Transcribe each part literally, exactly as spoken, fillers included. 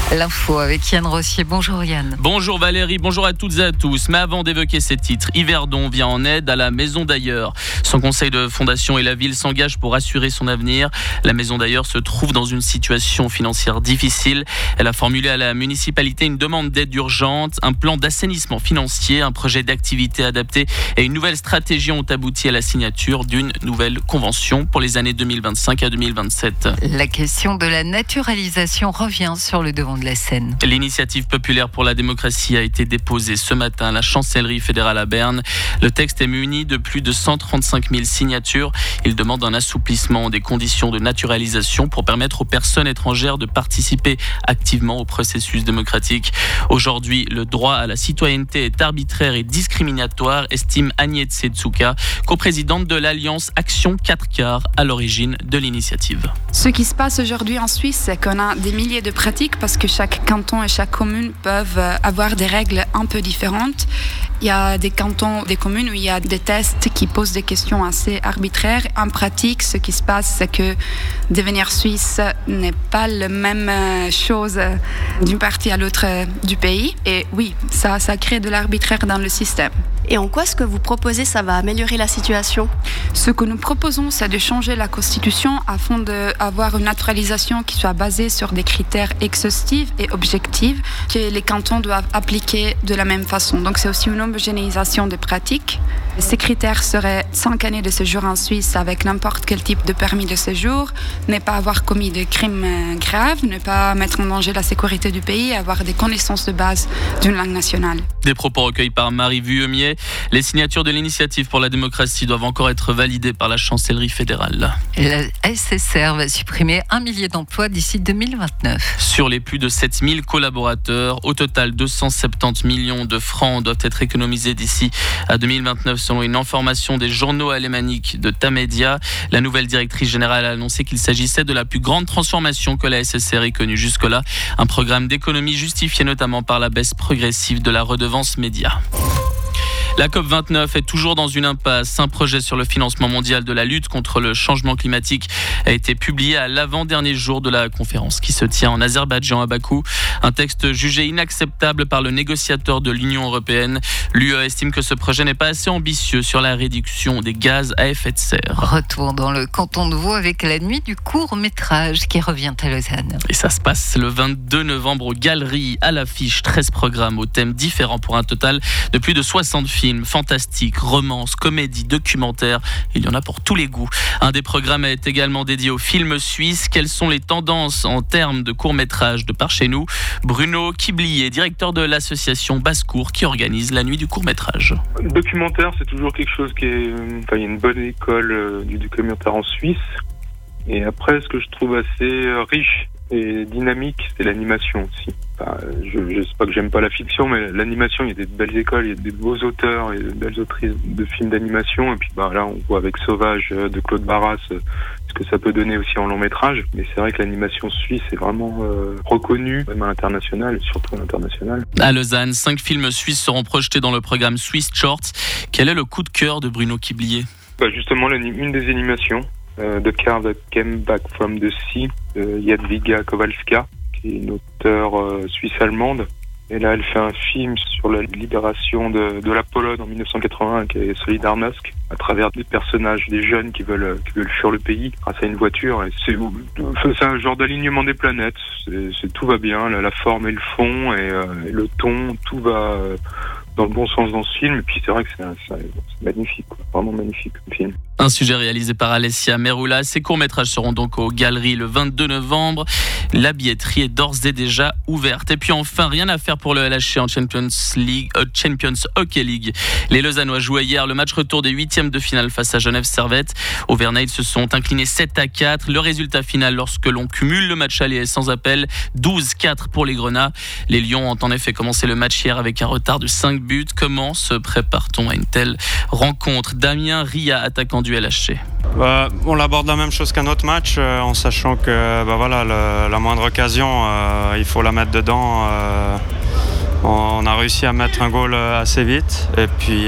L'info avec Yann Rossier. Bonjour Yann. Bonjour Valérie, bonjour à toutes et à tous. Mais avant d'évoquer ces titres, Yverdon vient en aide à la Maison d'Ailleurs. Son conseil de fondation et la ville s'engagent pour assurer son avenir. La Maison d'Ailleurs se trouve dans une situation financière difficile. Elle a formulé à la municipalité une demande d'aide urgente, un plan d'assainissement financier, un projet d'activité adapté et une nouvelle stratégie ont abouti à la signature d'une nouvelle convention pour les années deux mille vingt-cinq à deux mille vingt-sept. La question de la naturalisation revient sur le devant de la scène. L'initiative populaire pour la démocratie a été déposée ce matin à la chancellerie fédérale à Berne. Le texte est muni de plus de cent trente-cinq mille signatures. Il demande un assouplissement des conditions de naturalisation pour permettre aux personnes étrangères de participer activement au processus démocratique. Aujourd'hui, le droit à la citoyenneté est arbitraire et discriminatoire, estime Agnès Tsetsuka, coprésidente de l'Alliance Action quatre quarts à l'origine de l'initiative. Ce qui se passe aujourd'hui en Suisse, c'est qu'on a des milliers de pratiques parce que chaque canton et chaque commune peuvent avoir des règles un peu différentes. Il y a des cantons, des communes où il y a des tests qui posent des questions assez arbitraires. En pratique, ce qui se passe, c'est que devenir suisse n'est pas la même chose d'une partie à l'autre du pays. Et oui, ça, ça crée de l'arbitraire dans le système. Et en quoi ce que vous proposez, ça va améliorer la situation ? Ce que nous proposons, c'est de changer la Constitution afin d'avoir une naturalisation qui soit basée sur des critères exhaustifs et objectifs que les cantons doivent appliquer de la même façon. Donc c'est aussi une homogénéisation des pratiques. Ces critères seraient cinq années de séjour en Suisse avec n'importe quel type de permis de séjour, ne pas avoir commis de crimes graves, ne pas mettre en danger la sécurité du pays, avoir des connaissances de base d'une langue nationale. Des propos recueillis par Marie Vuillemier. Les signatures de l'initiative pour la démocratie doivent encore être validées par la chancellerie fédérale. La S S R va supprimer un millier d'emplois d'ici deux mille vingt-neuf. Sur les plus de sept mille collaborateurs, au total deux cent soixante-dix millions de francs doivent être économisés d'ici à deux mille vingt-neuf selon une information des journaux alémaniques de Tamedia. La nouvelle directrice générale a annoncé qu'il s'agissait de la plus grande transformation que la S S R ait connue jusque-là. Un programme d'économie justifié notamment par la baisse progressive de la redevance média. La COP vingt-neuf est toujours dans une impasse. Un projet sur le financement mondial de la lutte contre le changement climatique a été publié à l'avant-dernier jour de la conférence qui se tient en Azerbaïdjan à Bakou. Un texte jugé inacceptable par le négociateur de l'Union européenne. L'U E estime que ce projet n'est pas assez ambitieux sur la réduction des gaz à effet de serre. Retour dans le canton de Vaud avec la nuit du court-métrage qui revient à Lausanne. Et ça se passe le vingt-deux novembre aux Galeries. À l'affiche, treize programmes aux thèmes différents pour un total de plus de soixante films. Films fantastiques, romances, comédies, documentaires, il y en a pour tous les goûts. Un des programmes est également dédié aux films suisses. Quelles sont les tendances en termes de court-métrage de par chez nous ? Bruno Kiblier, directeur de l'association Basse-Cour qui organise la nuit du court-métrage. Le documentaire, c'est toujours quelque chose qui est... Enfin, il y a une bonne école euh, du documentaire en Suisse. Et après, ce que je trouve assez euh, riche et dynamique, c'est l'animation aussi. Enfin, je ne sais pas que j'aime pas la fiction, mais l'animation, il y a des belles écoles, il y a des beaux auteurs et des belles autrices de films d'animation. Et puis bah, là, on voit avec Sauvage de Claude Barras ce que ça peut donner aussi en long métrage. Mais c'est vrai que l'animation suisse est vraiment euh, reconnue, même à l'international, et surtout à l'international. À Lausanne, cinq films suisses seront projetés dans le programme Swiss Shorts. Quel est le coup de cœur de Bruno Kiblier ? Bah, justement, une des animations, euh, The Car That Came Back From The Sea, de Jadwiga Kowalska, qui est une auteure euh, suisse-allemande. Et là, elle fait un film sur la libération de, de la Pologne en dix-neuf cent quatre-vingt-un, qui est Solidarnosc, à travers des personnages, des jeunes qui veulent, qui veulent fuir le pays grâce à une voiture. Et c'est, c'est un genre d'alignement des planètes. C'est, c'est, tout va bien, la, la forme et le fond, et, euh, et le ton, tout va euh, dans le bon sens dans ce film. Et puis c'est vrai que c'est, c'est, c'est magnifique, quoi. Vraiment magnifique comme film. Un sujet réalisé par Alessia Meroula. Ces courts-métrages seront donc aux Galeries le vingt-deux novembre. La billetterie est d'ores et déjà ouverte. Et puis enfin, rien à faire pour le L H C en Champions League, euh, Champions Hockey League. Les Lausannois jouaient hier le match retour des huitièmes de finale face à Genève Servette. Au Vernet, ils se sont inclinés sept à quatre. Le résultat final, lorsque l'on cumule le match aller, est sans appel, douze quatre pour les Grenats. Les Lions ont en effet commencé le match hier avec un retard de cinq buts. Comment se prépare-t-on à une telle rencontre ? Damien Ria, attaquant du L H C. Bah, on aborde la même chose qu'un autre match, euh, en sachant que bah, voilà, le, la moindre occasion, euh, il faut la mettre dedans. Euh, on a réussi à mettre un goal assez vite. Et puis,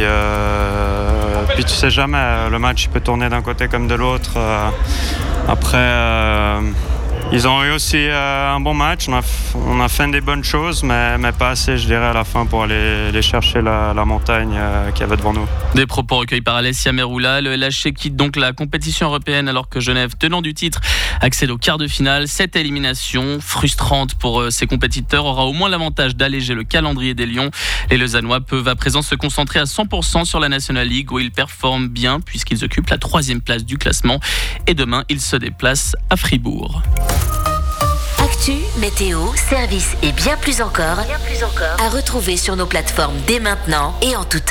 euh, puis tu sais jamais, le match il peut tourner d'un côté comme de l'autre. Euh, après, euh, Ils ont eu aussi euh, un bon match. On a, on a fait des bonnes choses, mais, mais pas assez, je dirais, à la fin pour aller, aller chercher la, la montagne euh, qu'il y avait devant nous. Des propos recueillis par Alessia Meroula. Le L H C quitte donc la compétition européenne alors que Genève, tenant du titre, accède au quart de finale. Cette élimination, frustrante pour euh, ses compétiteurs, aura au moins l'avantage d'alléger le calendrier des Lions. Les Lausannois peuvent à présent se concentrer à cent pour cent sur la National League où ils performent bien puisqu'ils occupent la troisième place du classement. Et demain, ils se déplacent à Fribourg. Actu, météo, service et bien plus encore, bien plus encore à retrouver sur nos plateformes dès maintenant et en tout temps.